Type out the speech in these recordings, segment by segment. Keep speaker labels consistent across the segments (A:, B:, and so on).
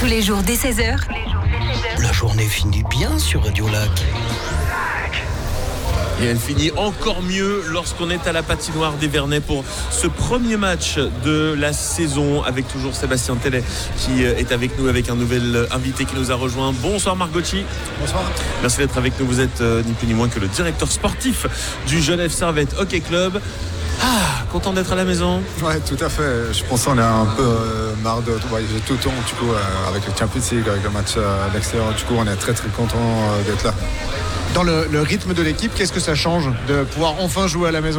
A: Tous les jours dès 16h.
B: La journée finit bien sur Radio Lac.
C: Et elle finit encore mieux lorsqu'on est à la patinoire des Vernets pour ce premier match de la saison avec toujours Sébastien Tellet qui est avec nous avec un nouvel invité qui nous a rejoint. Bonsoir Margotti.
D: Bonsoir.
C: Merci d'être avec nous. Vous êtes ni plus ni moins que le directeur sportif du Genève Servette Hockey Club. Content d'être à la maison.
D: Ouais, tout à fait. Je pense qu'on a un peu marre de voyager tout le temps, du coup, avec le Champions League, avec le match à l'extérieur. Du coup, on est très très content d'être là.
E: Dans le rythme de l'équipe, qu'est-ce que ça change de pouvoir enfin jouer à la maison ?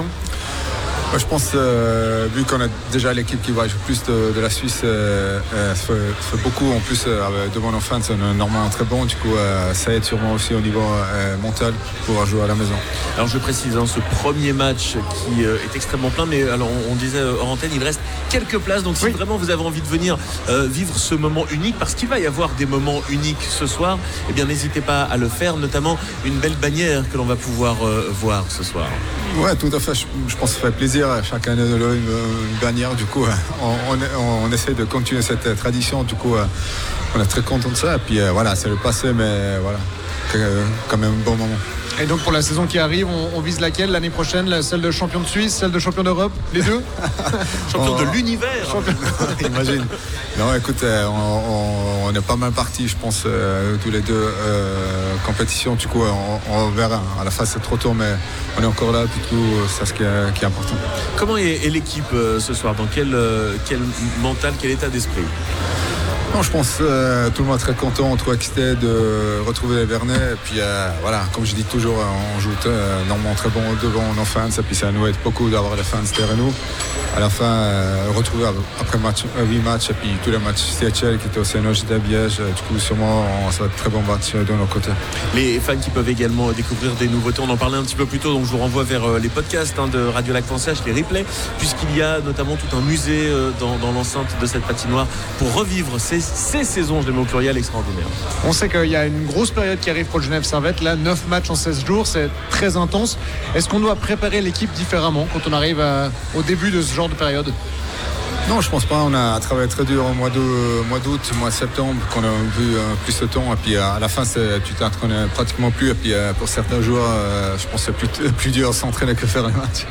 D: Je pense, vu qu'on a déjà l'équipe qui voyage plus de la Suisse, ça fait beaucoup. En plus, devant nos fans, c'est normalement très bon. Du coup, ça aide sûrement aussi au niveau mental pour pouvoir jouer à la maison.
C: Alors, je précise, ce premier match qui est extrêmement plein, mais alors on disait hors antenne, il reste quelques places. Donc, si vraiment vous avez envie de venir vivre ce moment unique, parce qu'il va y avoir des moments uniques ce soir, eh bien, n'hésitez pas à le faire, notamment une belle bannière que l'on va pouvoir voir ce soir.
D: Ouais, tout à fait. Je pense que ça fait plaisir à chaque année de lever une bannière. Du coup, on essaie de continuer cette tradition. Du coup, on est très content de ça. Et puis voilà, c'est le passé, mais voilà, quand même un bon moment.
E: Et donc pour la saison qui arrive, on vise laquelle l'année prochaine ? Celle de champion de Suisse, celle de champion d'Europe ? Les deux ?
C: Champion de l'univers.
D: Imagine. Non, écoute, on est pas mal partis, je pense, tous les deux compétitions. Du coup, on verra. À la fin, c'est trop tôt, mais on est encore là. Du coup, c'est ce qui est important.
C: Comment est l'équipe ce soir ? Dans quel mental, quel état d'esprit ?
D: Non, je pense que tout le monde est très content, trop excité de retrouver les Vernets. Et puis voilà, comme je dis toujours, on joue normalement très bon devant nos fans. Et puis ça nous aide beaucoup d'avoir les fans derrière nous. À la fin, retrouver après 8 matchs et puis tous les matchs CHL qui étaient au CNO, j'étais à Biège. Du coup, sûrement, ça va être très bon match de nos côtés. Les
C: fans qui peuvent également découvrir des nouveautés, on en parlait un petit peu plus tôt, donc je vous renvoie vers les podcasts de Radio Lac.ch, les replays, puisqu'il y a notamment tout un musée dans l'enceinte de cette patinoire pour revivre ces saisons, je les mets au pluriel, extraordinaires.
E: On sait qu'il y a une grosse période qui arrive pour le Genève Servette. Là, 9 matchs en 16 jours, c'est très intense. Est-ce qu'on doit préparer l'équipe différemment quand on arrive au début de ce genre de période ?
D: Non, je pense pas. On a travaillé très dur au mois d'août, mois de septembre, qu'on a vu plus de temps. Et puis à la fin, tu t'entraînes pratiquement plus. Et puis pour certains joueurs, je pense que c'est plus dur de s'entraîner que faire un match.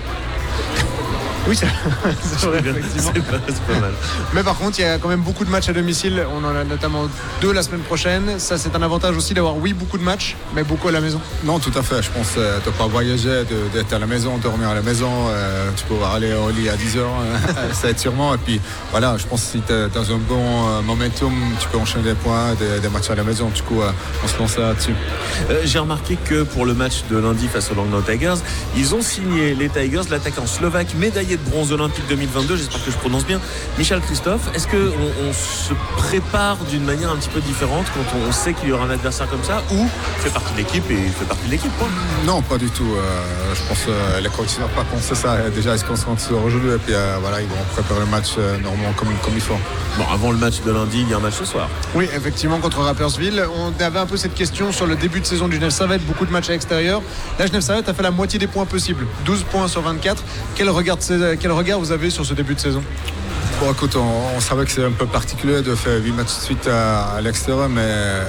E: Oui, c'est vrai, effectivement.
C: C'est pas mal.
E: Mais par contre, il y a quand même beaucoup de matchs à domicile. On en a notamment 2 la semaine prochaine. Ça, c'est un avantage aussi d'avoir, beaucoup de matchs, mais beaucoup à la maison.
D: Non, tout à fait. Je pense de ne pas voyager, d'être à la maison, dormir à la maison. Tu peux aller au lit à 10h, ça aide sûrement. Et puis voilà, je pense que si tu es dans un bon momentum, tu peux enchaîner des points, des matchs à la maison. Du coup, on se lance là-dessus.
C: J'ai remarqué que pour le match de lundi face aux Langnau Tigers, ils ont signé les Tigers, l'attaquant slovaque médaillé de bronze olympique 2022, j'espère que je prononce bien, Michal Christophe. Est-ce qu'on se prépare d'une manière un petit peu différente quand on sait qu'il y aura un adversaire comme ça, ou fait partie de l'équipe et fait partie de l'équipe quoi ?
D: Non, pas du tout. Je pense que les coachs n'ont pas pensé ça. Déjà, ils se concentrent sur aujourd'hui et puis voilà, ils vont préparer le match normalement comme il faut.
C: Bon, avant le match de lundi, il y a un match ce soir.
E: Oui, effectivement, contre Rapperswil. On avait un peu cette question sur le début de saison du Genève Servette, beaucoup de matchs à l'extérieur. La Genève Servette a fait la moitié des points possibles, 12 points sur 24. Quel regard vous avez sur ce début de saison ?
D: Bon, écoute, on savait que c'est un peu particulier de faire 8 matchs de suite à l'extérieur, mais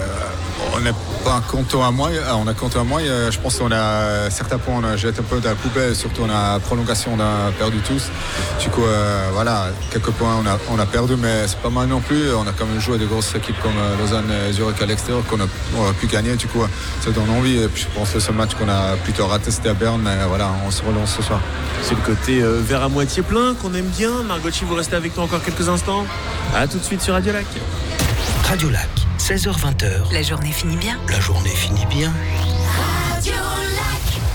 D: on n'est pas content à moi. On a compté à moi. Je pense qu'on a certains points, on a jeté un peu dans la poubelle. Surtout, on a prolongation, on a perdu tous. Du coup, voilà, quelques points, on a perdu, mais c'est pas mal non plus. On a quand même joué des grosses équipes comme Lausanne et Zurich à l'extérieur qu'on a pu gagner. Du coup, ça donne envie. Et puis, je pense que ce match qu'on a plutôt raté, c'était à Berne, mais voilà, on se relance ce soir.
C: C'est le côté verre à moitié plein qu'on aime bien. Margotti, vous restez avec nous encore quelques instants. À tout de suite sur Radio Lac.
B: Radio Lac, 16h-20h.
A: La journée finit bien.
B: La journée finit bien.
A: Radio Lac.